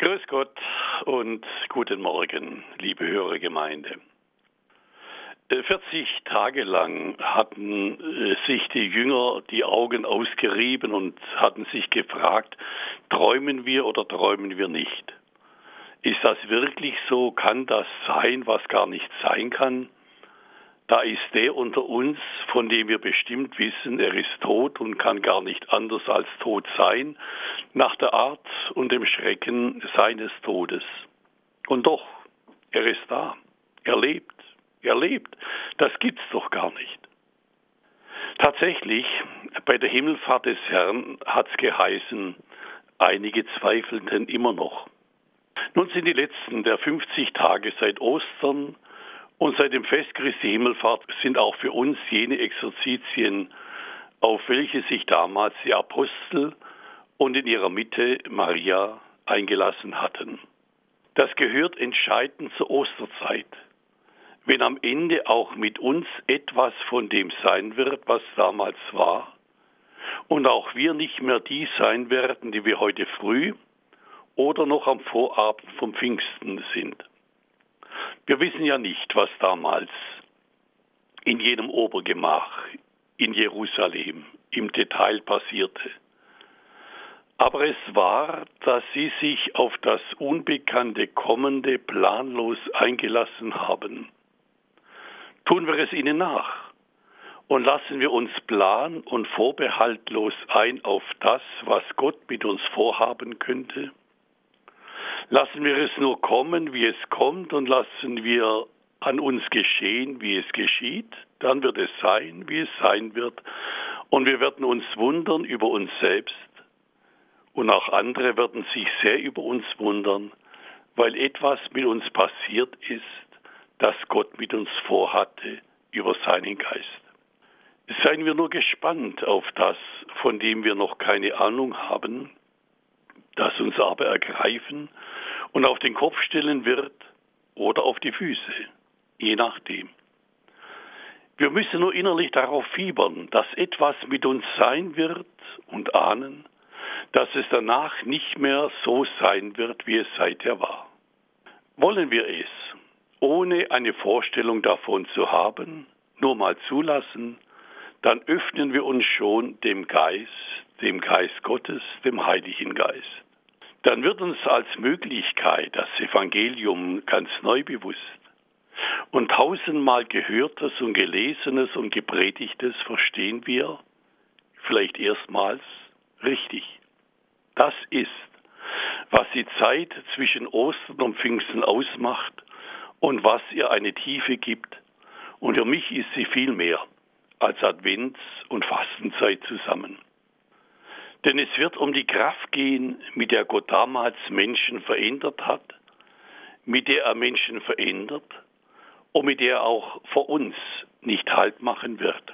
Grüß Gott und guten Morgen, liebe Hörergemeinde. 40 Tage lang hatten sich die Jünger die Augen ausgerieben und hatten sich gefragt, träumen wir oder träumen wir nicht? Ist das wirklich so? Kann das sein, was gar nicht sein kann? Da ist der unter uns, von dem wir bestimmt wissen, er ist tot und kann gar nicht anders als tot sein, nach der Art und dem Schrecken seines Todes. Und doch, er ist da, er lebt. Das gibt's doch gar nicht. Tatsächlich, bei der Himmelfahrt des Herrn hat's geheißen, einige zweifelten immer noch. Nun sind die letzten der 50 Tage seit Ostern und seit dem Fest Christi Himmelfahrt sind auch für uns jene Exerzitien, auf welche sich damals die Apostel und in ihrer Mitte Maria eingelassen hatten. Das gehört entscheidend zur Osterzeit. Wenn am Ende auch mit uns etwas von dem sein wird, was damals war, und auch wir nicht mehr die sein werden, die wir heute früh oder noch am Vorabend vom Pfingsten sind. Wir wissen ja nicht, was damals in jenem Obergemach in Jerusalem im Detail passierte. Aber es war, dass sie sich auf das unbekannte Kommende planlos eingelassen haben. Tun wir es ihnen nach und lassen wir uns plan- und vorbehaltlos ein auf das, was Gott mit uns vorhaben könnte? Lassen wir es nur kommen, wie es kommt, und lassen wir an uns geschehen, wie es geschieht, dann wird es sein, wie es sein wird, und wir werden uns wundern über uns selbst, und auch andere werden sich sehr über uns wundern, weil etwas mit uns passiert ist, das Gott mit uns vorhatte über seinen Geist. Seien wir nur gespannt auf das, von dem wir noch keine Ahnung haben, das uns aber ergreifen und auf den Kopf stellen wird oder auf die Füße, je nachdem. Wir müssen nur innerlich darauf fiebern, dass etwas mit uns sein wird und ahnen, dass es danach nicht mehr so sein wird, wie es seither war. Wollen wir es, ohne eine Vorstellung davon zu haben, nur mal zulassen, dann öffnen wir uns schon dem Geist Gottes, dem Heiligen Geist. Dann wird uns als Möglichkeit das Evangelium ganz neu bewusst. Und tausendmal Gehörtes und Gelesenes und Gepredigtes verstehen wir, vielleicht erstmals, richtig. Das ist, was die Zeit zwischen Ostern und Pfingsten ausmacht und was ihr eine Tiefe gibt. Und für mich ist sie viel mehr als Advents- und Fastenzeit zusammen. Denn es wird um die Kraft gehen, mit der Gott damals Menschen verändert hat, mit der er Menschen verändert und mit der er auch vor uns nicht Halt machen wird.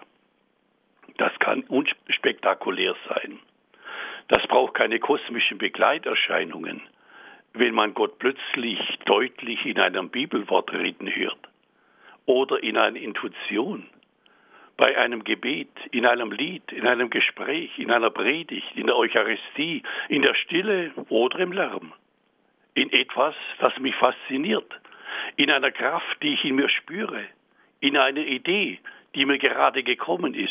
Das kann unspektakulär sein. Das braucht keine kosmischen Begleiterscheinungen, wenn man Gott plötzlich deutlich in einem Bibelwort reden hört oder in einer Intuition, bei einem Gebet, in einem Lied, in einem Gespräch, in einer Predigt, in der Eucharistie, in der Stille oder im Lärm, in etwas, das mich fasziniert, in einer Kraft, die ich in mir spüre, in einer Idee, die mir gerade gekommen ist,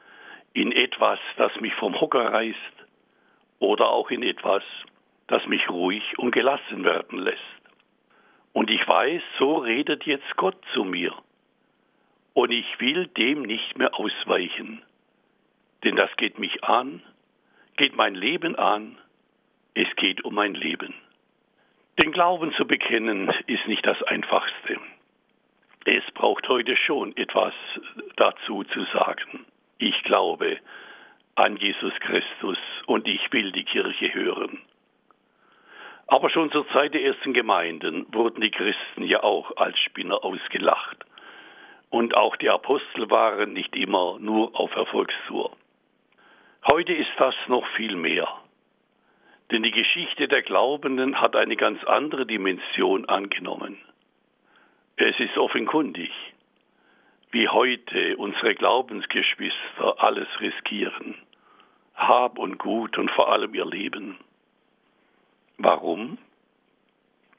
in etwas, das mich vom Hocker reißt oder auch in etwas, das mich ruhig und gelassen werden lässt. Und ich weiß, so redet jetzt Gott zu mir. Und ich will dem nicht mehr ausweichen. Denn das geht mich an, geht mein Leben an, es geht um mein Leben. Den Glauben zu bekennen ist nicht das Einfachste. Es braucht heute schon etwas dazu zu sagen. Ich glaube an Jesus Christus und ich will die Kirche hören. Aber schon zur Zeit der ersten Gemeinden wurden die Christen ja auch als Spinner ausgelacht. Und auch die Apostel waren nicht immer nur auf Erfolgstour. Heute ist das noch viel mehr. Denn die Geschichte der Glaubenden hat eine ganz andere Dimension angenommen. Es ist offenkundig, wie heute unsere Glaubensgeschwister alles riskieren. Hab und Gut und vor allem ihr Leben. Warum?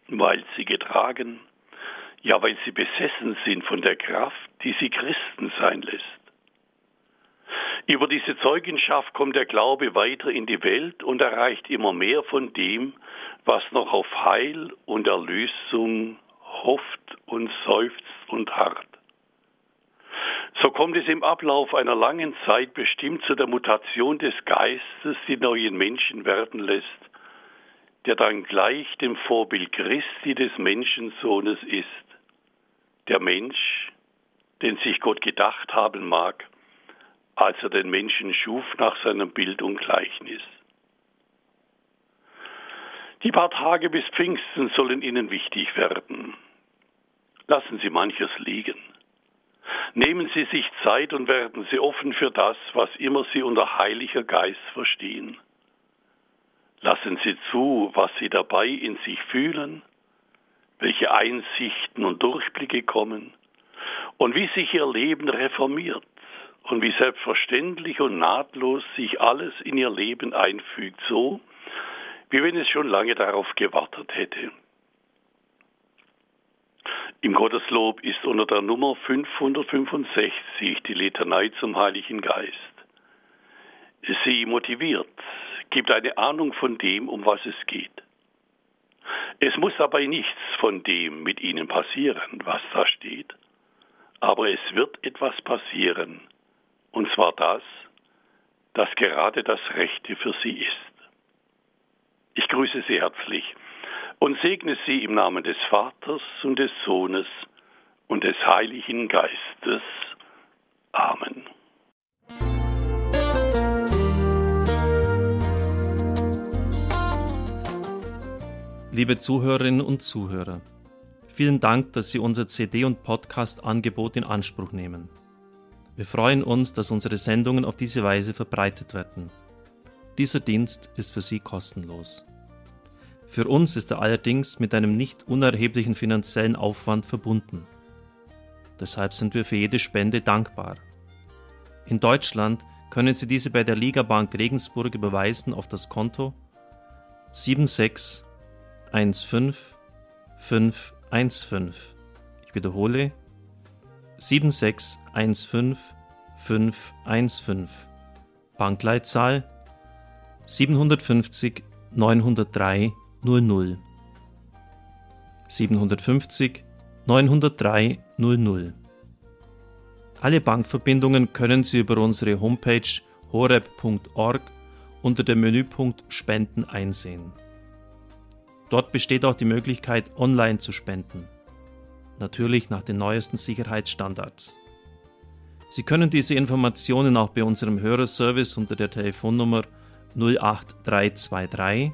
weil sie getragen, ja, weil sie besessen sind von der Kraft, die sie Christen sein lässt. Über diese Zeugenschaft kommt der Glaube weiter in die Welt und erreicht immer mehr von dem, was noch auf Heil und Erlösung hofft und seufzt und harrt. So kommt es im Ablauf einer langen Zeit bestimmt zu der Mutation des Geistes, die neuen Menschen werden lässt, der dann gleich dem Vorbild Christi des Menschensohnes ist. Der Mensch, den sich Gott gedacht haben mag, als er den Menschen schuf nach seinem Bild und Gleichnis. Die paar Tage bis Pfingsten sollen Ihnen wichtig werden. Lassen Sie manches liegen. Nehmen Sie sich Zeit und werden Sie offen für das, was immer Sie unter Heiliger Geist verstehen. Lassen Sie zu, was Sie dabei in sich fühlen, welche Einsichten und Durchblicke kommen und wie sich Ihr Leben reformiert und wie selbstverständlich und nahtlos sich alles in Ihr Leben einfügt, so wie wenn es schon lange darauf gewartet hätte. Im Gotteslob ist unter der Nummer 565 die Litanei zum Heiligen Geist. Sie motiviert, gibt eine Ahnung von dem, um was es geht. Es muss dabei nichts von dem mit Ihnen passieren, was da steht, aber es wird etwas passieren, und zwar das, das gerade das Rechte für Sie ist. Ich grüße Sie herzlich und segne Sie im Namen des Vaters und des Sohnes und des Heiligen Geistes. Amen. Liebe Zuhörerinnen und Zuhörer, vielen Dank, dass Sie unser CD- und Podcast-Angebot in Anspruch nehmen. Wir freuen uns, dass unsere Sendungen auf diese Weise verbreitet werden. Dieser Dienst ist für Sie kostenlos. Für uns ist er allerdings mit einem nicht unerheblichen finanziellen Aufwand verbunden. Deshalb sind wir für jede Spende dankbar. In Deutschland können Sie diese bei der Ligabank Regensburg überweisen auf das Konto 7615515. Ich wiederhole 7615515. Bankleitzahl 750 903 00. 750 903 00. Alle Bankverbindungen können Sie über unsere Homepage horeb.org unter dem Menüpunkt Spenden einsehen. Dort besteht auch die Möglichkeit, online zu spenden. Natürlich nach den neuesten Sicherheitsstandards. Sie können diese Informationen auch bei unserem Hörerservice unter der Telefonnummer 08323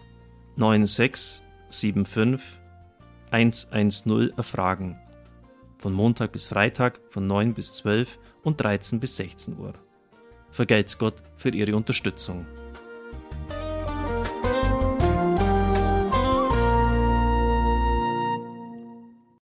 9675 110 erfragen. Von Montag bis Freitag von 9 bis 12 und 13 bis 16 Uhr. Vergelt's Gott für Ihre Unterstützung.